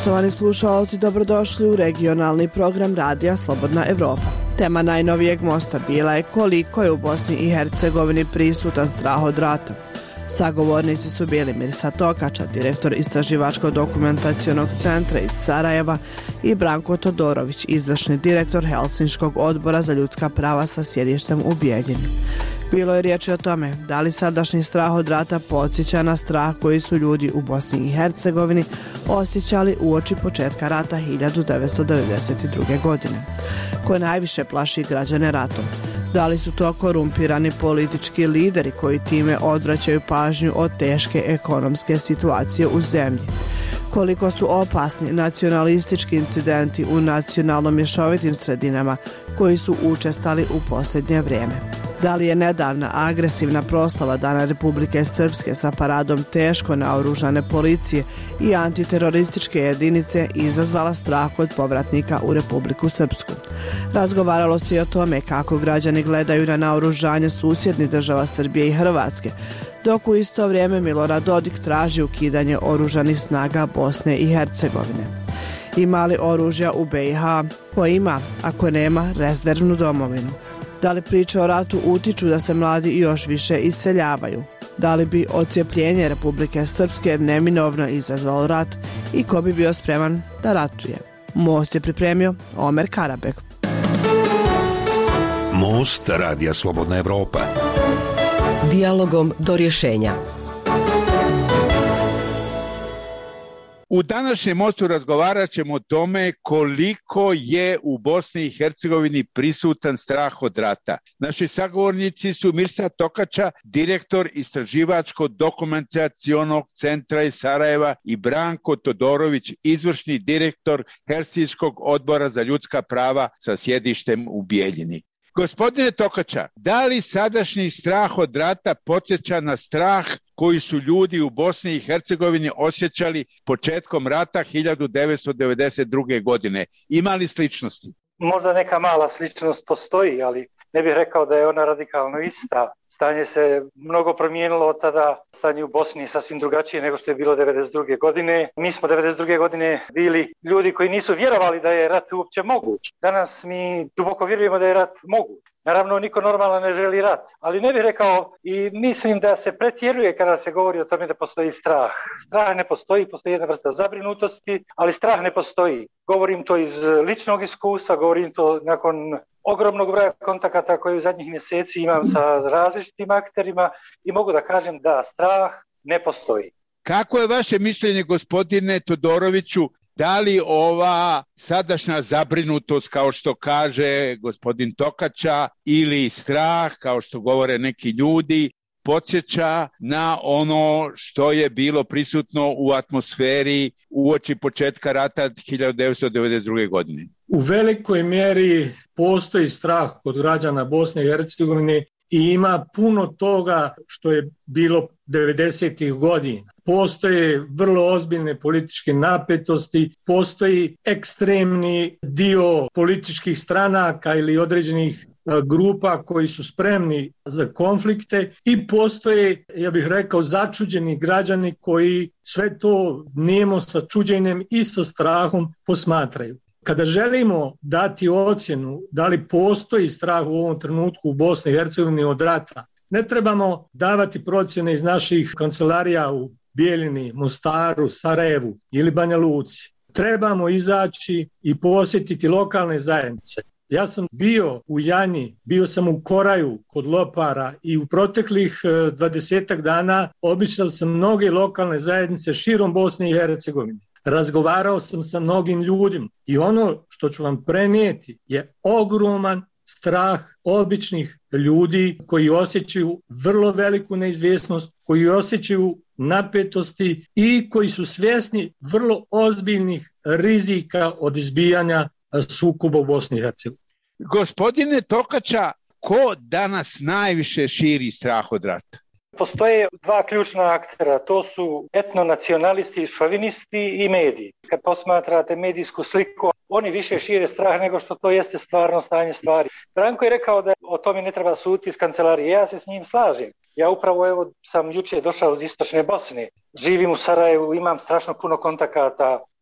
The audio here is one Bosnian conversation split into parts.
Poštovani slušalci, dobrodošli u regionalni program Radija Slobodna Evropa. Tema najnovijeg mosta bila je koliko je u Bosni i Hercegovini prisutan strah od rata. Sagovornici su bili Mirsa Tokača, direktor Istraživačko-dokumentacionog centra iz Sarajeva, i Branko Todorović, izvršni direktor Helsinškog odbora za ljudska prava sa sjedištem u Bijeljini. Bilo je riječi o tome da li sadašnji strah od rata podsjeća na strah koji su ljudi u Bosni i Hercegovini osjećali uoči početka rata 1992. godine. Ko najviše plaši građane ratom? Da li su to korumpirani politički lideri koji time odvraćaju pažnju od teške ekonomske situacije u zemlji? Koliko su opasni nacionalistički incidenti u nacionalno mješovitim sredinama koji su učestali u posljednje vrijeme? Da li je nedavna agresivna proslava Dana Republike Srpske sa paradom teško naoružane policije i antiterorističke jedinice izazvala strah kod povratnika u Republiku Srpsku? Razgovaralo se i o tome kako građani gledaju na naoružanje susjednih država Srbije i Hrvatske, dok u isto vrijeme Milorad Dodik traži ukidanje oružanih snaga Bosne i Hercegovine. Ima li oružja u BiH? Ko ima, ako nema, rezervnu domovinu? Da li priče o ratu utiču da se mladi još više iseljavaju? Da li bi odcijepljenje Republike Srpske neminovno izazvalo rat i ko bi bio spreman da ratuje? Most je pripremio Omer Karabek. Most Radija Slobodna Evropa. Dijalogom do rješenja. U današnjem mostu razgovarat ćemo o tome koliko je u Bosni i Hercegovini prisutan strah od rata. Naši sagovornici su Mirsa Tokača, direktor Istraživačko-dokumentacionog centra iz Sarajeva, i Branko Todorović, izvršni direktor Helsinškog odbora za ljudska prava sa sjedištem u Bijeljini. Gospodine Tokača, da li sadašnji strah od rata podsjeća na strah koji su ljudi u Bosni i Hercegovini osjećali početkom rata 1992. godine? Ima li sličnosti? Možda neka mala sličnost postoji, ali ne bih rekao da je ona radikalno ista. Stanje se mnogo promijenilo od tada. Stanje u Bosni je sasvim drugačije nego što je bilo 1992. godine. Mi smo 1992. godine bili ljudi koji nisu vjerovali da je rat uopće moguć. Danas mi duboko vjerujemo da je rat moguć. Naravno, niko normalno ne želi rat, ali ne bih rekao i mislim da se pretjeruje kada se govori o tome da postoji strah. Strah ne postoji, postoji jedna vrsta zabrinutosti, ali strah ne postoji. Govorim to iz ličnog iskustva, govorim to nakon ogromnog broja kontakata koje u zadnjih mjeseci imam sa različitim akterima i mogu da kažem da strah ne postoji. Kako je vaše mišljenje, gospodine Todoroviću? Da li ova sadašnja zabrinutost, kao što kaže gospodin Tokača, ili strah, kao što govore neki ljudi, podsjeća na ono što je bilo prisutno u atmosferi uoči početka rata 1992. godine? U velikoj mjeri postoji strah kod građana Bosne i Hercegovine i ima puno toga što je bilo 90. godina. Postoje vrlo ozbiljne političke napetosti, postoji ekstremni dio političkih stranaka ili određenih grupa koji su spremni za konflikte i postoje, ja bih rekao, začuđeni građani koji sve to nemo sa čuđenjem i sa strahom posmatraju. Kada želimo dati ocjenu da li postoji strah u ovom trenutku u Bosni i Hercegovini od rata, ne trebamo davati procjene iz naših kancelarija u Bijeljini, Mostaru, Sarajevu ili Banja Luci. Trebamo izaći i posjetiti lokalne zajednice. Ja sam bio u Janji, bio sam u Koraju kod Lopara i u proteklih 20 dana obišao sam mnoge lokalne zajednice širom Bosne i Hercegovine. Razgovarao sam sa mnogim ljudima i ono što ću vam prenijeti je ogroman strah običnih ljudi koji osjećaju vrlo veliku neizvjesnost, koji osjećaju napetosti i koji su svjesni vrlo ozbiljnih rizika od izbijanja sukoba u Bosni i Hercegovini. Gospodine Tokača, ko danas najviše širi strah od rata? Postoje dva ključna aktera, to su etnonacionalisti, šovinisti i mediji. Kad posmatrate medijsku sliku, oni više šire strah nego što to jeste stvarno stanje stvari. Branko je rekao da o tome ne treba suditi iz kancelarije, ja se s njim slažem. Ja upravo sam jučer došao iz istočne Bosne, živim u Sarajevu, imam strašno puno kontakata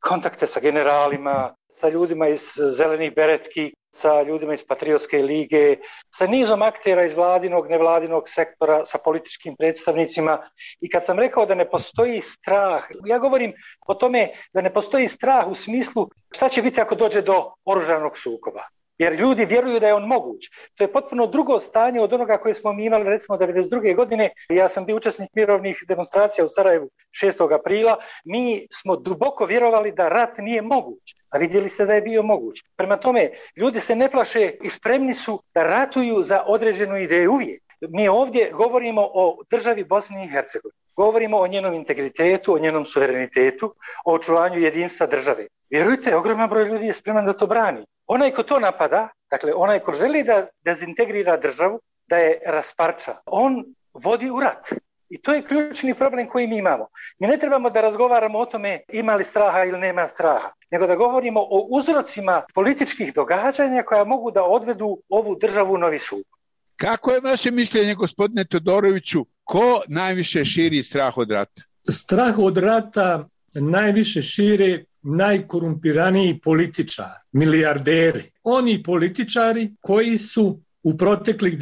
kontakte sa generalima, sa ljudima iz zelenih beretki, sa ljudima iz Patriotske lige, sa nizom aktera iz vladinog, nevladinog sektora, sa političkim predstavnicima. I kad sam rekao da ne postoji strah, ja govorim o tome da ne postoji strah u smislu šta će biti ako dođe do oružanog sukoba. Jer ljudi vjeruju da je on moguć. To je potpuno drugo stanje od onoga koje smo mi imali recimo 1992. godine. Ja sam bio učesnik mirovnih demonstracija u Sarajevu 6. aprila. Mi smo duboko vjerovali da rat nije moguć, a vidjeli ste da je bio moguć. Prema tome, ljudi se ne plaše i spremni su da ratuju za određenu ideju uvijek. Mi ovdje govorimo o državi Bosni i Hercegovini. Govorimo o njenom integritetu, o njenom suverenitetu, o očuvanju jedinstva države. Vjerujte, ogroman broj ljudi je spreman da to brani. Onaj ko to napada, dakle onaj ko želi da dezintegrira državu, da je rasparča, on vodi u rat. I to je ključni problem koji mi imamo. Mi ne trebamo da razgovaramo o tome ima li straha ili nema straha, nego da govorimo o uzrocima političkih događanja koja mogu da odvedu ovu državu u novi sukob. Kako je vaše mišljenje, gospodine Todoroviću, ko najviše širi strah od rata? Strah od rata najviše šire najkorumpiraniji političari, milijarderi. Oni političari koji su u proteklih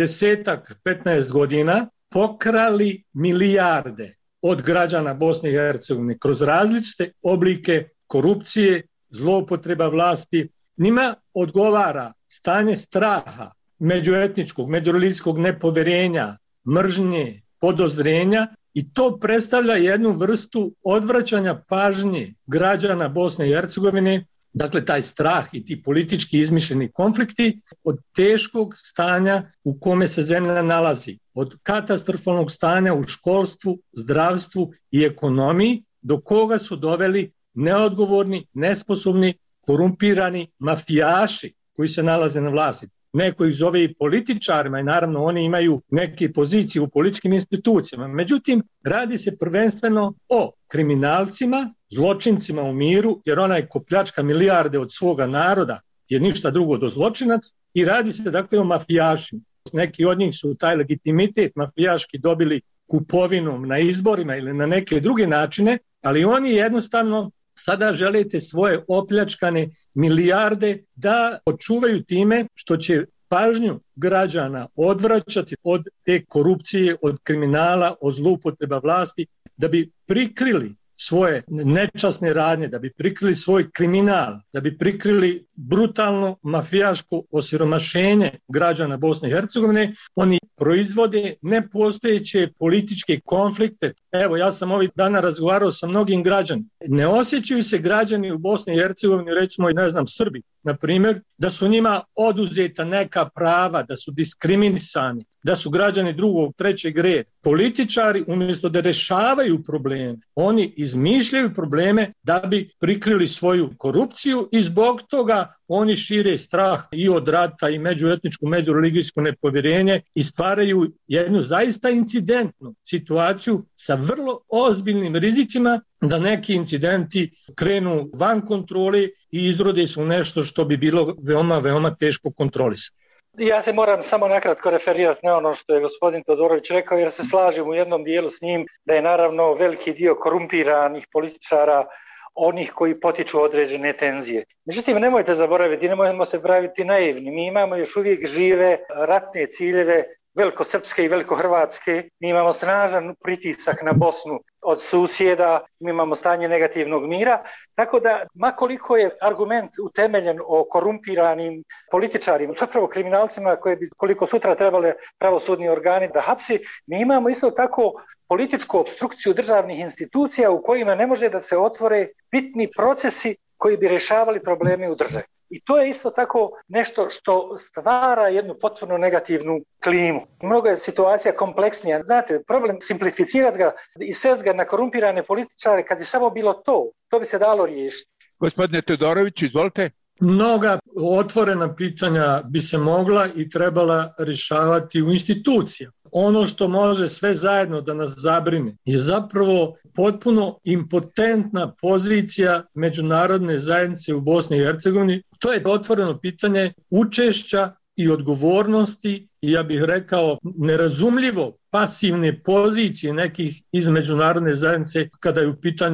10-15 godina pokrali milijarde od građana Bosne i Hercegovine kroz različite oblike korupcije, zloupotreba vlasti. Njima odgovara stanje straha, međuetničkog, međureligijskog nepoverenja, mržnje, podozrenja i to predstavlja jednu vrstu odvraćanja pažnje građana Bosne i Hercegovine, dakle taj strah i ti politički izmišljeni konflikti od teškog stanja u kome se zemlja nalazi, od katastrofalnog stanja u školstvu, zdravstvu i ekonomiji, do koga su doveli neodgovorni, nesposobni, korumpirani mafijaši koji se nalaze na vlasti. Neko ih zove i političarima i naravno oni imaju neke pozicije u političkim institucijama. Međutim, radi se prvenstveno o kriminalcima, zločincima u miru, jer onaj ko pljačka milijarde od svoga naroda je ništa drugo do zločinac i radi se dakle o mafijašima. Neki od njih su taj legitimitet mafijaški dobili kupovinom na izborima ili na neke druge načine, ali oni jednostavno sada želite svoje opljačkane milijarde da očuvaju time što će pažnju građana odvraćati od te korupcije, od kriminala, od zloupotreba vlasti, da bi prikrili svoje nečasne radnje, da bi prikrili svoj kriminal, da bi prikrili brutalno mafijaško osiromašenje građana Bosne i Hercegovine. Oni proizvode nepostojeće političke konflikte. Evo, ja sam ovih dana razgovarao sa mnogim građanima. Ne osjećaju se građani u Bosni i Hercegovini, recimo, Srbi, na primjer, da su njima oduzeta neka prava, da su diskriminisani, da su građani drugog, trećeg reda. Političari, umjesto da rešavaju probleme, oni izmišljaju probleme da bi prikrili svoju korupciju i zbog toga oni šire strah i od rata i međuetničko, međureligijsko nepovjerenje i stvaraju jednu zaista incidentnu situaciju sa vrlo ozbiljnim rizicima da neki incidenti krenu van kontrole i izrode su nešto što bi bilo veoma, veoma teško kontrolisati. Ja se moram samo nakratko referirati na ono što je gospodin Todorović rekao, jer se slažem u jednom dijelu s njim da je naravno veliki dio korumpiranih političara onih koji potiču određene tenzije. Međutim, nemojte zaboraviti, nemojmo se praviti naivni. Mi imamo još uvijek žive ratne ciljeve velikosrpske i velikohrvatske. Mi imamo snažan pritisak na Bosnu od susjeda, mi imamo stanje negativnog mira, tako da makoliko je argument utemeljen o korumpiranim političarima, zapravo kriminalcima koje bi koliko sutra trebali pravosudni organi da hapsi, mi imamo isto tako političku opstrukciju državnih institucija u kojima ne može da se otvore bitni procesi koji bi rješavali probleme u državi. I to je isto tako nešto što stvara jednu potpuno negativnu klimu. Mnogo je situacija kompleksnija. Znate, problem simplificirati ga i svesti ga na korumpirane političare, kad bi samo bilo to bi se dalo riješiti. Gospodine Todorović, izvolite. Mnoga otvorena pitanja bi se mogla i trebala rješavati u institucijama. Ono što može sve zajedno da nas zabrine je zapravo potpuno impotentna pozicija međunarodne zajednice u Bosni i Hercegovini. To je otvoreno pitanje učešća i odgovornosti i ja bih rekao nerazumljivo pasivne pozicije nekih iz međunarodne zajednice kada je u pitanju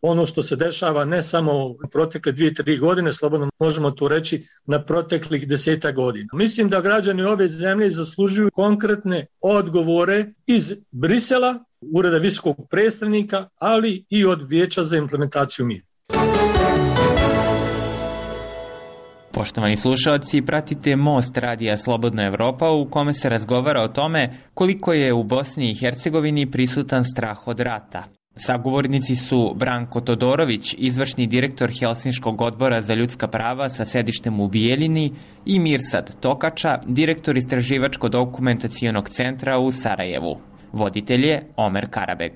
ono što se dešava ne samo u protekle 2-3 godine, slobodno možemo to reći na proteklih 10 godina. Mislim da građani ove zemlje zaslužuju konkretne odgovore iz Brisela, Ureda visokog predstavnika, ali i od Vijeća za implementaciju mira. Poštovani slušalci, pratite Most radija Slobodna Evropa u kome se razgovara o tome koliko je u Bosni i Hercegovini prisutan strah od rata. Sagovornici su Branko Todorović, izvršni direktor Helsinškog odbora za ljudska prava sa sedištem u Bijeljini, i Mirsad Tokača, direktor Istraživačko-dokumentacionog centra u Sarajevu. Voditelj je Omer Karabeg.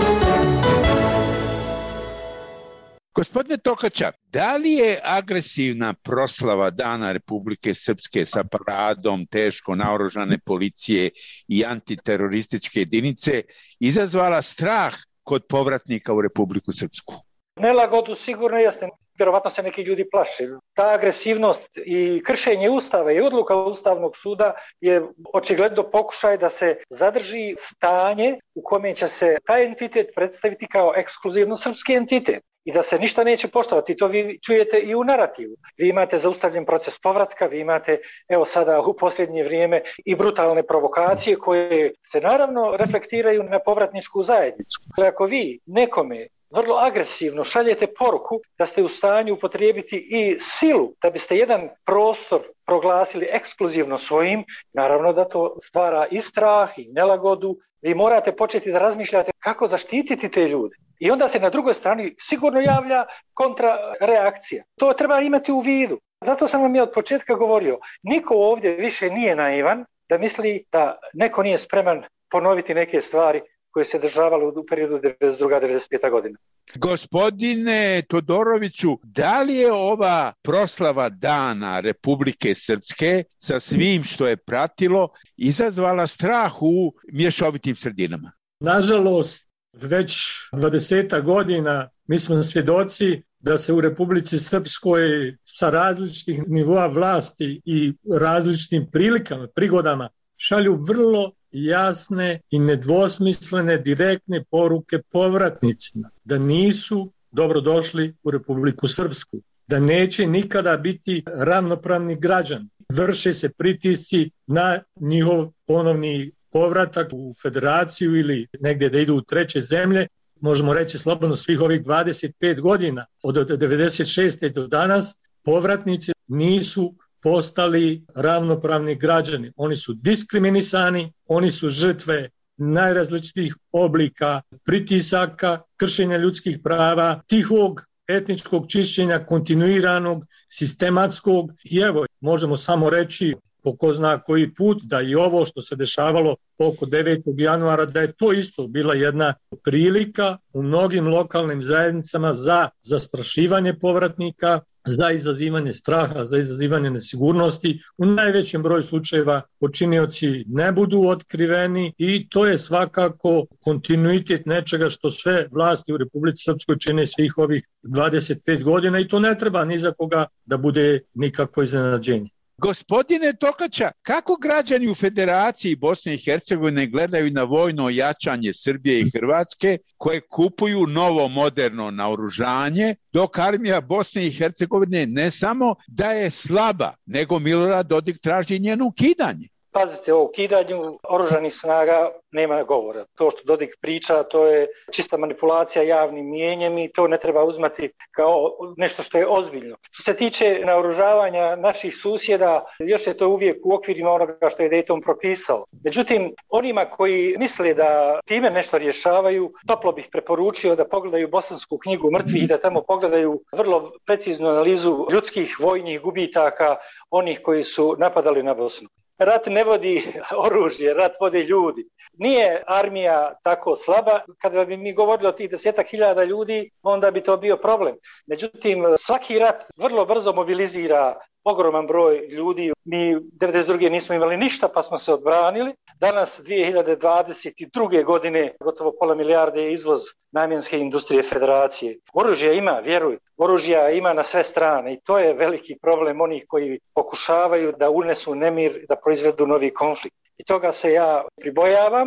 Gospodine Tokača, da li je agresivna proslava Dana Republike Srpske sa paradom teško naoružane policije i antiterorističke jedinice izazvala strah kod povratnika u Republiku Srpsku? Nelagodu sigurno jeste. Vjerovatno se neki ljudi plaše. Ta agresivnost i kršenje Ustava i odluka Ustavnog suda je očigledno pokušaj da se zadrži stanje u kome će se taj entitet predstaviti kao ekskluzivno srpski entitet i da se ništa neće poštovati. To vi čujete i u narativu. Vi imate zaustavljen proces povratka, vi imate evo sada u posljednje vrijeme i brutalne provokacije koje se naravno reflektiraju na povratničku zajednicu. Ako vi nekome vrlo agresivno šaljete poruku da ste u stanju upotrijebiti i silu da biste jedan prostor proglasili ekskluzivno svojim, naravno da to stvara i strah i nelagodu. Vi morate početi da razmišljate kako zaštititi te ljude. I onda se na drugoj strani sigurno javlja kontrareakcija. To treba imati u vidu. Zato sam vam ja od početka govorio, niko ovdje više nije naivan da misli da neko nije spreman ponoviti neke stvari koje se dešavalo u periodu 92-95. godina. Gospodine Todoroviću, da li je ova proslava Dana Republike Srpske sa svim što je pratilo izazvala strah u mješovitim sredinama? Nažalost, već 20 godina mi smo svjedoci da se u Republici Srpskoj sa različitih nivoa vlasti i različitim prilikama, prigodama šalju vrlo jasne i nedvosmislene direktne poruke povratnicima da nisu dobrodošli u Republiku Srpsku, da neće nikada biti ravnopravni građani. Vrše se pritisci na njihov ponovni povratak u federaciju ili negdje da idu u treće zemlje. Možemo reći slobodno svih ovih 25 godina od 96. do danas povratnici nisu postali ravnopravni građani. Oni su diskriminisani, oni su žrtve najrazličitijih oblika pritisaka, kršenja ljudskih prava, tihog etničkog čišćenja, kontinuiranog, sistematskog. I evo, možemo samo reći po ko zna koji put da i ovo što se dešavalo oko 9. januara, da je to isto bila jedna prilika u mnogim lokalnim zajednicama za zastrašivanje povratnika, za izazivanje straha, za izazivanje nesigurnosti. U najvećem broju slučajeva počinioci ne budu otkriveni i to je svakako kontinuitet nečega što sve vlasti u Republici Srpskoj čine svih ovih 25 godina i to ne treba ni za koga da bude nikakvo iznenađenje. Gospodine Tokača, kako građani u Federaciji Bosne i Hercegovine gledaju na vojno jačanje Srbije i Hrvatske koje kupuju novo moderno naoružanje, dok armija Bosne i Hercegovine ne samo da je slaba, nego Milorad Dodik traži njeno ukidanje? Pazite, o ukidanju oružanih snaga nema govora. To što Dodik priča, to je čista manipulacija javnim mijenjem i to ne treba uzmati kao nešto što je ozbiljno. Što se tiče naoružavanja naših susjeda, još je to uvijek u okvirima onoga što je Dayton propisao. Međutim, onima koji misle da time nešto rješavaju, toplo bih preporučio da pogledaju Bosansku knjigu mrtvih i da tamo pogledaju vrlo preciznu analizu ljudskih vojnih gubitaka onih koji su napadali na Bosnu. Rat ne vodi oružje, rat vode ljudi. Nije armija tako slaba. Kada bi mi govorili o tih 10.000 ljudi, onda bi to bio problem. Međutim, svaki rat vrlo brzo mobilizira ogroman broj ljudi. Mi 1992. nismo imali ništa pa smo se odbranili. Danas 2022. godine gotovo pola milijarde je izvoz namjenske industrije federacije. Oružja ima, vjeruj, oružja ima na sve strane i to je veliki problem onih koji pokušavaju da unesu nemir, da proizvedu novi konflikt. I toga se ja pribojavam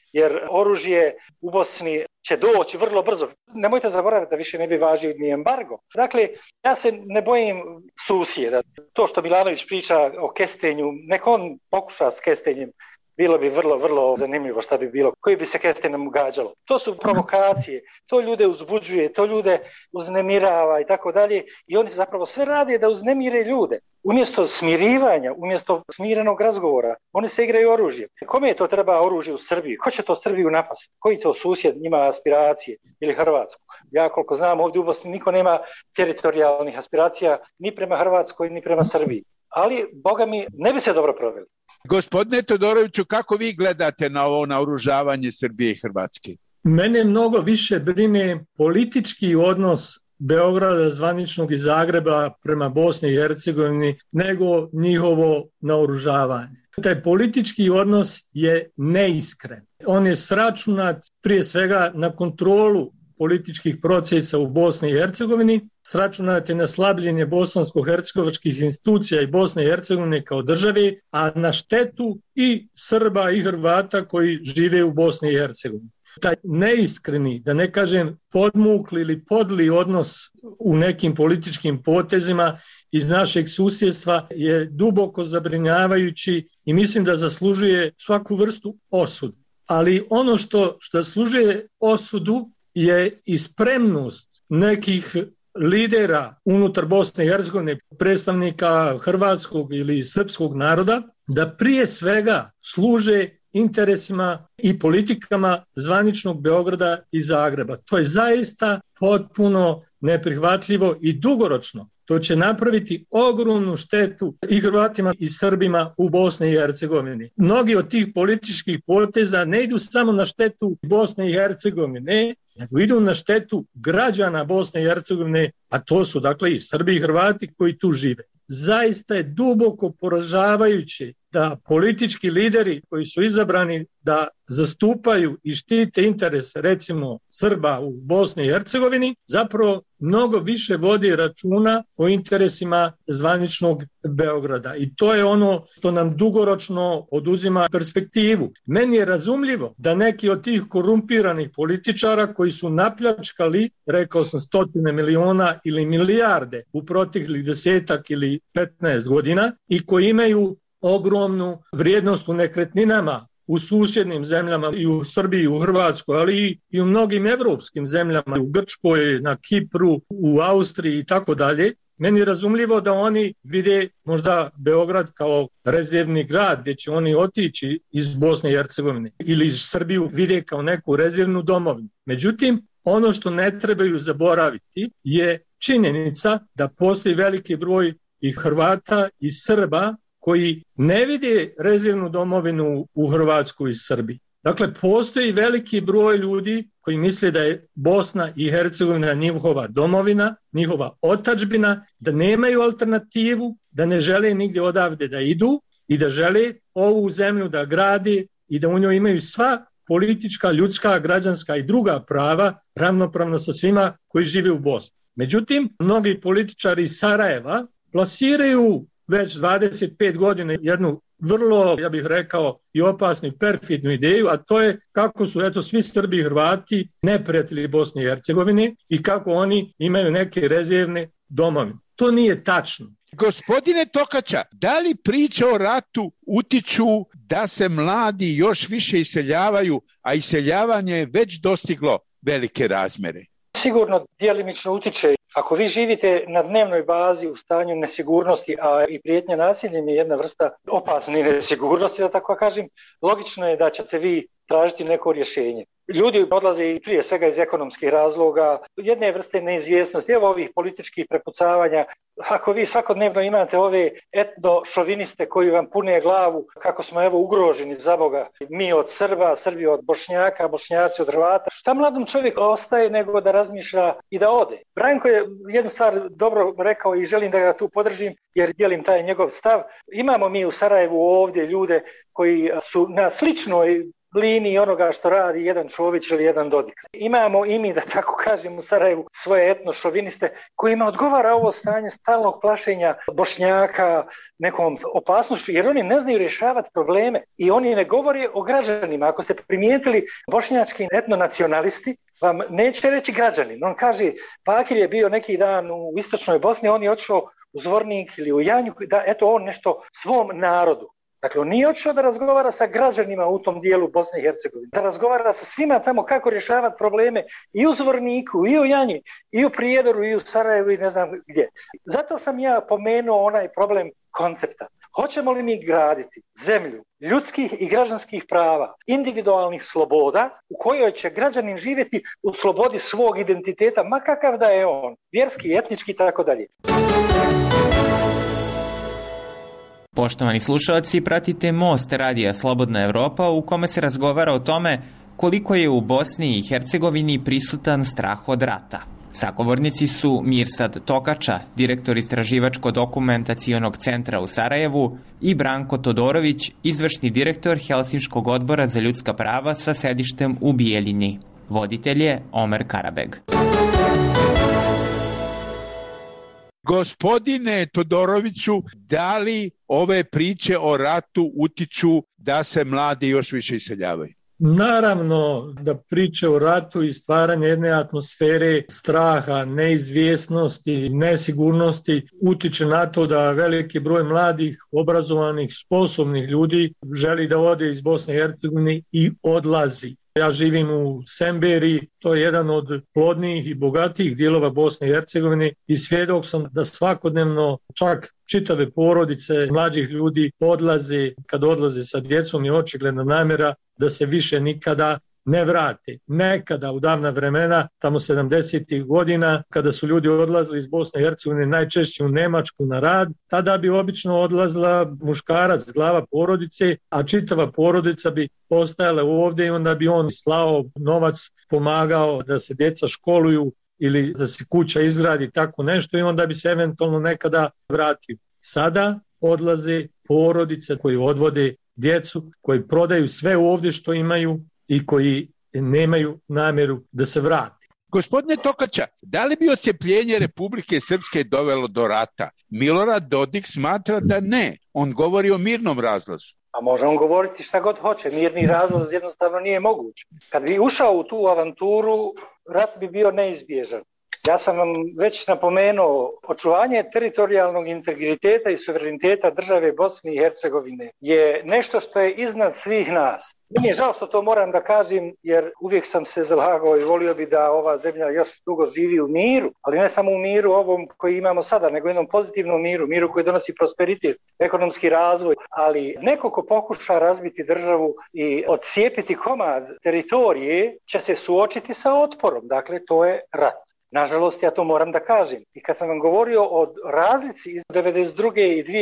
jer oružje u Bosni će doći vrlo brzo. Nemojte zaboraviti da više ne bi važio ni embargo. Dakle, ja se ne bojim susjeda. To što Milanović priča o kestenju, nek on pokuša s kestenjem, bilo bi vrlo, vrlo zanimljivo šta bi bilo, koji bi se kestenjem ugađalo. To su provokacije, to ljude uzbuđuje, to ljude uznemirava i tako dalje. I oni zapravo sve rade da uznemire ljude. Umjesto smirivanja, umjesto smirenog razgovora, oni se igraju oružjem. Kome je to treba oružje u Srbiji? Ko će to Srbiju napasti? Koji to susjed ima aspiracije? Ili Hrvatsku? Ja koliko znam, ovdje u Bosni niko nema teritorijalnih aspiracija ni prema Hrvatskoj, ni prema Srbiji. Ali, boga mi, ne bi se dobro proveli. Gospodine Todoroviću, kako vi gledate na ovo naoružavanje Srbije i Hrvatske? Mene mnogo više brine politički odnos Beograda zvaničnog i Zagreba prema Bosni i Hercegovini nego njihovo naoružavanje. Taj politički odnos je neiskren. On je sračunat prije svega na kontrolu političkih procesa u Bosni i Hercegovini, sračunat je na slabljenje bosansko-hercegovačkih institucija i Bosne i Hercegovine kao države, a na štetu i Srba i Hrvata koji žive u Bosni i Hercegovini. Taj neiskreni, da ne kažem podmukli ili podli odnos u nekim političkim potezima iz našeg susjedstva je duboko zabrinjavajući i mislim da zaslužuje svaku vrstu osudu. Ali ono što zaslužuje osudu je i spremnost nekih lidera unutar Bosne i Hercegovine, predstavnika hrvatskog ili srpskog naroda, da prije svega služe interesima i politikama zvaničnog Beograda i Zagreba. To je zaista potpuno neprihvatljivo i dugoročno. To će napraviti ogromnu štetu i Hrvatima i Srbima u Bosni i Hercegovini. Mnogi od tih političkih poteza ne idu samo na štetu Bosne i Hercegovine, nego idu na štetu građana Bosne i Hercegovine, a to su dakle i Srbi i Hrvati koji tu žive. Zaista je duboko poražavajuće da politički lideri koji su izabrani da zastupaju i štite interes recimo Srba u Bosni i Hercegovini zapravo mnogo više vodi računa o interesima zvaničnog Beograda. I to je ono što nam dugoročno oduzima perspektivu. Meni je razumljivo da neki od tih korumpiranih političara koji su napljačkali, rekao sam, 100 miliona ili milijarde u proteklih 10 ili 15 godina i koji imaju ogromnu vrijednost u nekretninama u susjednim zemljama i u Srbiji, u Hrvatskoj, ali i u mnogim evropskim zemljama, u Grčkoj, na Kipru, u Austriji i tako dalje. Meni je razumljivo da oni vide možda Beograd kao rezervni grad gdje će oni otići iz Bosne i Hercegovine ili iz Srbiju vide kao neku rezervnu domovinu. Međutim, ono što ne trebaju zaboraviti je činjenica da postoji veliki broj i Hrvata i Srba koji ne vide rezervnu domovinu u Hrvatskoj i Srbiji. Dakle, postoji veliki broj ljudi koji misle da je Bosna i Hercegovina njihova domovina, njihova otadžbina, da nemaju alternativu, da ne žele nigdje odavde da idu i da žele ovu zemlju da grade i da u njoj imaju sva politička, ljudska, građanska i druga prava ravnopravno sa svima koji žive u Bosni. Međutim, mnogi političari iz Sarajeva plasiraju već 25 godina jednu vrlo, ja bih rekao, i opasnu i perfidnu ideju, a to je kako su svi Srbi i Hrvati neprijatelji Bosne i Hercegovine i kako oni imaju neke rezervne domove. To nije tačno. Gospodine Tokača, da li priče o ratu utiču da se mladi još više iseljavaju, a iseljavanje je već dostiglo velike razmere? Sigurno djelimično utiče. Ako vi živite na dnevnoj bazi u stanju nesigurnosti, a i prijetnja nasiljem je jedna vrsta opasne nesigurnosti, da tako kažem, logično je da ćete vi tražiti neko rješenje. Ljudi odlaze i prije svega iz ekonomskih razloga, jedne vrste neizvjesnosti, evo ovih političkih prepucavanja. Ako vi svakodnevno imate ove etno-šoviniste koji vam pune glavu kako smo ugroženi za Boga, mi od Srba, Srbi od Bošnjaka, Bošnjaci od Hrvata, šta mladom čovjeku ostaje nego da razmišlja i da ode? Branko je jednu stvar dobro rekao i želim da ga tu podržim jer dijelim taj njegov stav. Imamo mi u Sarajevu ovdje ljude koji su na sličnoj liniji onoga što radi jedan Čović ili jedan Dodik. Imamo i mi, da tako kažem, u Sarajevu svoje etnošoviniste kojima odgovara ovo stanje stalnog plašenja Bošnjaka nekom opasnošću, jer oni ne znaju rješavati probleme i oni ne govore o građanima. Ako ste primijetili, bošnjački etnonacionalisti vam neće reći građanin. On kaže, Bakir je bio neki dan u istočnoj Bosni, on je otišao u Zvornik ili u Janju, da eto on nešto svom narodu. Dakle, on nije otišao da razgovara sa građanima u tom dijelu Bosne i Hercegovine, da razgovara sa svima tamo kako rješavati probleme i u Zvorniku, i u Janji, i u Prijedoru, i u Sarajevu i ne znam gdje. Zato sam ja pomenuo onaj problem koncepta. Hoćemo li mi graditi zemlju ljudskih i građanskih prava, individualnih sloboda u kojoj će građanin živjeti u slobodi svog identiteta, ma kakav da je on, vjerski, etnički i tako dalje. Poštovani slušalci, pratite Most radija Slobodna Evropa u kome se razgovara o tome koliko je u Bosni i Hercegovini prisutan strah od rata. Sagovornici su Mirsad Tokača, direktor Istraživačko-dokumentacionog centra u Sarajevu, i Branko Todorović, izvršni direktor Helsinškog odbora za ljudska prava sa sedištem u Bijeljini. Voditelj je Omer Karabeg. Gospodine Todoroviću, da li ove priče o ratu utiču da se mladi još više iseljavaju? Naravno da priče o ratu i stvaranje jedne atmosfere straha, neizvjesnosti, nesigurnosti utiče na to da veliki broj mladih, obrazovanih, sposobnih ljudi želi da ode iz Bosne i Hercegovine i odlazi. Ja živim u Semberi, to je jedan od plodnijih i bogatijih dijelova Bosne i Hercegovine i svjedok sam da svakodnevno čak čitave porodice mlađih ljudi odlaze, kad odlaze sa djecom je očigledna namjera da se više nikada ne vrate. Nekada u davna vremena, tamo 70. godina, kada su ljudi odlazili iz Bosne i Hercegovine najčešće u Nemačku na rad, tada bi obično odlazila muškarac, glava porodice, a čitava porodica bi ostajala ovdje i onda bi on slao novac, pomagao da se djeca školuju ili da se kuća izgradi, tako nešto, i onda bi se eventualno nekada vratio. Sada odlaze porodice koji odvode djecu, koji prodaju sve ovdje što imaju i koji nemaju namjeru da se vrati. Gospodine Tokača, da li bi odcepljenje Republike Srpske dovelo do rata? Milorad Dodik smatra da ne. On govori o mirnom razlazu. A može on govoriti šta god hoće. Mirni razlaz jednostavno nije moguć. Kad bi ušao u tu avanturu, rat bi bio neizbježan. Ja sam vam već napomenuo, očuvanje teritorijalnog integriteta i suvereniteta države Bosne i Hercegovine je nešto što je iznad svih nas. Meni je žao što to moram da kažem, jer uvijek sam se zalagao i volio bi da ova zemlja još dugo živi u miru, ali ne samo u miru ovom koji imamo sada, nego jednom pozitivnom miru, miru koji donosi prosperitet, ekonomski razvoj, ali neko ko pokuša razbiti državu i odcijepiti komad teritorije će se suočiti sa otporom, dakle to je rat. Nažalost, ja to moram da kažem. I kad sam vam govorio o razlici iz 1992. i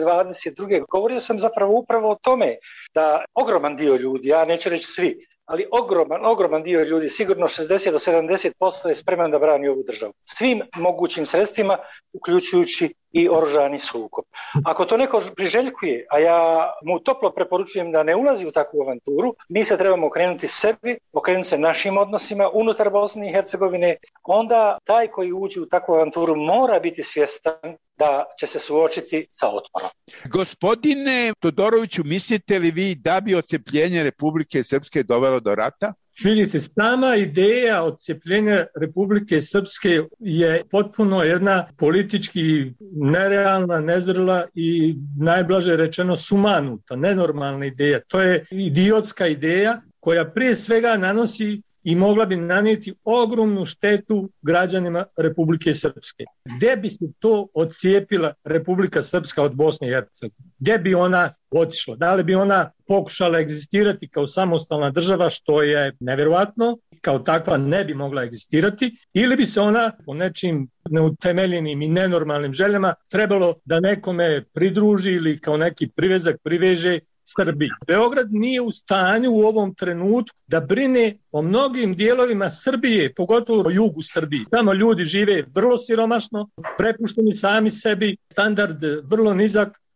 2022. govorio sam zapravo upravo o tome da ogroman dio ljudi, ja neću reći svi, ali ogroman dio ljudi, sigurno 60 do 70% je spreman da brani ovu državu. Svim mogućim sredstvima, uključujući i oružani sukob. Ako to neko priželjkuje, a ja mu toplo preporučujem da ne ulazi u takvu avanturu, mi se trebamo okrenuti sebi, okrenuti se našim odnosima unutar Bosne i Hercegovine, onda taj koji uđe u takvu avanturu mora biti svjestan da će se suočiti sa otporom. Gospodine Todoroviću, mislite li vi da bi odcepljenje Republike Srpske dovelo do rata? Vidite, sama ideja odcepljenja Republike Srpske je potpuno jedna politički nerealna, nezrela i najblaže rečeno sumanuta, nenormalna ideja. To je idiotska ideja koja prije svega nanosi i mogla bi nanijeti ogromnu štetu građanima Republike Srpske. Gdje bi se to odcijepila Republika Srpska od Bosne i Hercegovine? Gdje bi ona otišla? Da li bi ona pokušala egzistirati kao samostalna država, što je nevjerovatno, kao takva ne bi mogla egzistirati, ili bi se ona po nečim neutemeljenim i nenormalnim željama trebalo da nekome pridruži ili kao neki privezak priveže Srbiji. Beograd nije u stanju u ovom trenutku da brine o mnogim dijelovima Srbije, pogotovo o jugu Srbije. Tamo ljudi žive vrlo siromašno, prepušteni sami sebi, standard vrlo nizak,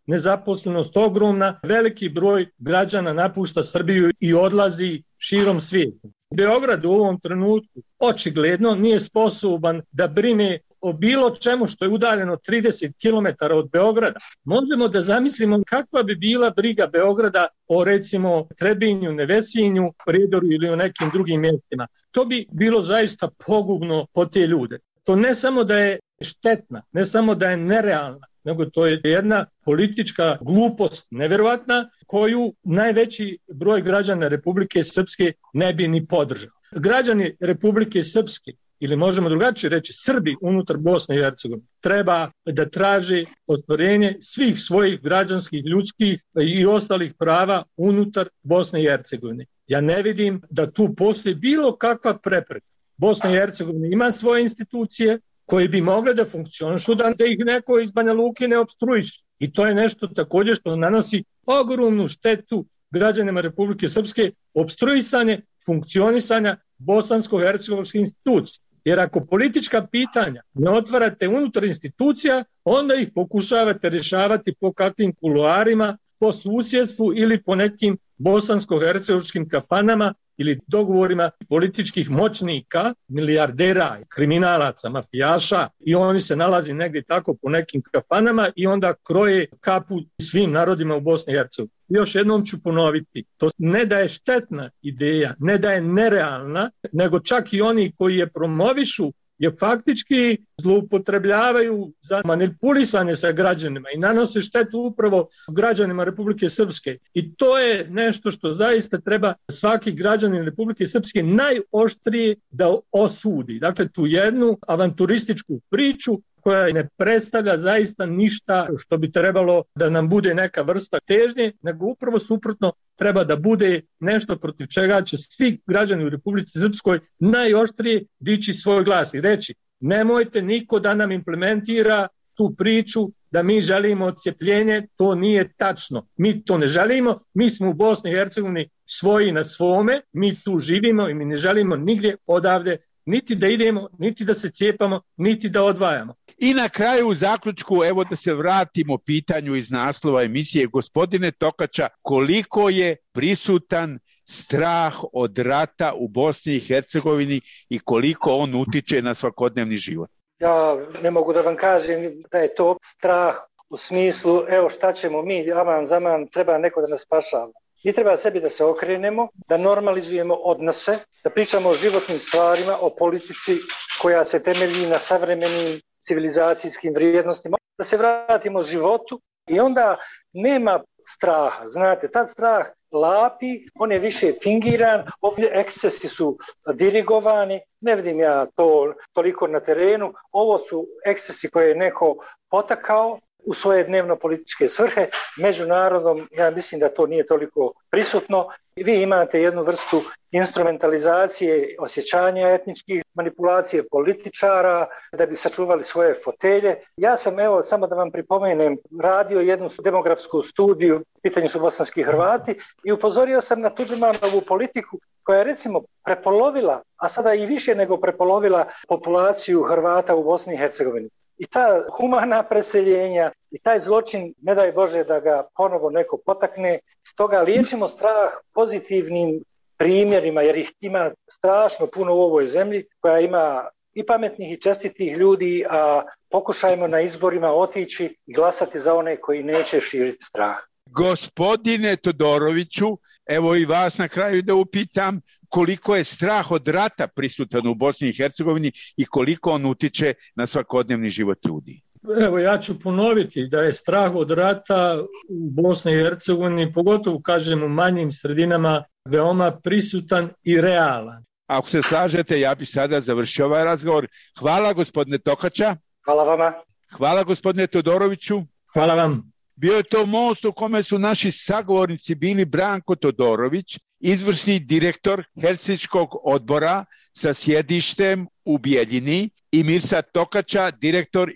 nezaposlenost ogromna, veliki broj građana napušta Srbiju i odlazi širom svijeta. Beograd u ovom trenutku očigledno nije sposoban da brine o bilo čemu što je udaljeno 30 km od Beograda. Možemo da zamislimo kakva bi bila briga Beograda o recimo Trebinju, Nevesinju, Prijedoru ili o nekim drugim mjestima. To bi bilo zaista pogubno po te ljude. To ne samo da je štetna, ne samo da je nerealna, nego to je jedna politička glupost nevjerovatna koju najveći broj građana Republike Srpske ne bi ni podržao. Građani Republike Srpske, ili možemo drugačije reći Srbi unutar Bosne i Hercegovine, treba da traže ostvarenje svih svojih građanskih, ljudskih i ostalih prava unutar Bosne i Hercegovine. Ja ne vidim da tu postoji bilo kakva prepreka. Bosna i Hercegovina ima svoje institucije koje bi mogle da funkcionišu, da ih neko iz Banja Luke ne opstruiše. I to je nešto također što nanosi ogromnu štetu građanima Republike Srpske, opstruisanje funkcionisanja bosansko-hercegovskih institucija. Jer ako politička pitanja ne otvarate unutar institucija, onda ih pokušavate rješavati po kakvim kuloarima, po susjedstvu ili po nekim bosansko-hercegovskim kafanama ili dogovorima političkih moćnika, milijardera, kriminalaca, mafijaša, i oni se nalazi negdje tako po nekim kafanama i onda kroje kapu svim narodima u Bosni i Hercegovini. Još jednom ću ponoviti, to ne da je štetna ideja, ne da je nerealna, nego čak i oni koji je promovišu je faktički zloupotrebljavaju za manipulisanje sa građanima i nanose štetu upravo građanima Republike Srpske. I to je nešto što zaista treba svaki građanin Republike Srpske najoštrije da osudi. Dakle, tu jednu avanturističku priču koja ne predstavlja zaista ništa što bi trebalo da nam bude neka vrsta težnje, nego upravo suprotno treba da bude nešto protiv čega će svi građani u Republici Srpskoj najoštrije dići svoj glas i reći nemojte niko da nam implementira tu priču da mi želimo odcepljenje, to nije tačno. Mi to ne želimo, mi smo u Bosni i Hercegovini svoji na svome, mi tu živimo i mi ne želimo nigdje odavde niti da idemo, niti da se cijepamo, niti da odvajamo. I na kraju u zaključku, evo da se vratimo pitanju iz naslova emisije, gospodine Tokača, koliko je prisutan strah od rata u Bosni i Hercegovini i koliko on utiče na svakodnevni život? Ja ne mogu da vam kažem da je to strah u smislu, evo šta ćemo mi, aman zaman, treba neko da nas spašava. Mi treba sebi da se okrenemo, da normalizujemo odnose, da pričamo o životnim stvarima, o politici koja se temelji na savremenim civilizacijskim vrijednostima, da se vratimo životu i onda nema straha. Znate, tad strah lapi, on je više fingiran, ovi ekscesi su dirigovani, ne vidim ja to toliko na terenu, ovo su ekscesi koje je neko potakao u svoje dnevno političke svrhe. Međunarodnom, ja mislim da to nije toliko prisutno. Vi imate jednu vrstu instrumentalizacije, osjećanja etničkih, manipulacije političara da bi sačuvali svoje fotelje. Ja sam, evo, samo da vam pripomenem, radio jednu demografsku studiju, pitanju su bosanski Hrvati, i upozorio sam na Tudžmanovu politiku koja je recimo prepolovila, a sada i više nego prepolovila populaciju Hrvata u Bosni i Hercegovini. I ta humana preseljenja i taj zločin, ne daj Bože da ga ponovo neko potakne, stoga liječimo strah pozitivnim primjerima, jer ih ima strašno puno u ovoj zemlji, koja ima i pametnih i čestitih ljudi, a pokušajmo na izborima otići i glasati za one koji neće širiti strah. Gospodine Todoroviću, evo i vas na kraju da upitam, koliko je strah od rata prisutan u Bosni i Hercegovini i koliko on utiče na svakodnevni život ljudi? Evo, ja ću ponoviti da je strah od rata u Bosni i Hercegovini, pogotovo kažem u manjim sredinama, veoma prisutan i realan. Ako se slažete, ja bih sada završio ovaj razgovor. Hvala gospodine Tokača. Hvala vama. Hvala gospodine Todoroviću. Hvala vam. Bio je to most u kome su naši sagovornici bili Branko Todorović, izvršni direktor Helsinškog odbora sa sjedištem u Bijeljini, i Mirsad Tokača, direktor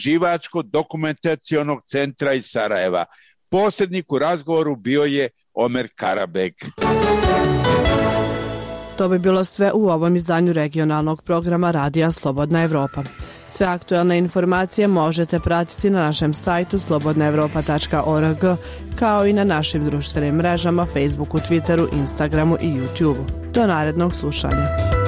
Istraživačko-dokumentacionog centra iz Sarajeva. Posrednik u razgovoru bio je Omer Karabek. To bi bilo sve u ovom izdanju regionalnog programa Radija Slobodna Evropa. Sve aktuelne informacije možete pratiti na našem sajtu slobodnaevropa.org, kao i na našim društvenim mrežama Facebooku, Twitteru, Instagramu i YouTubeu. Do narednog slušanja.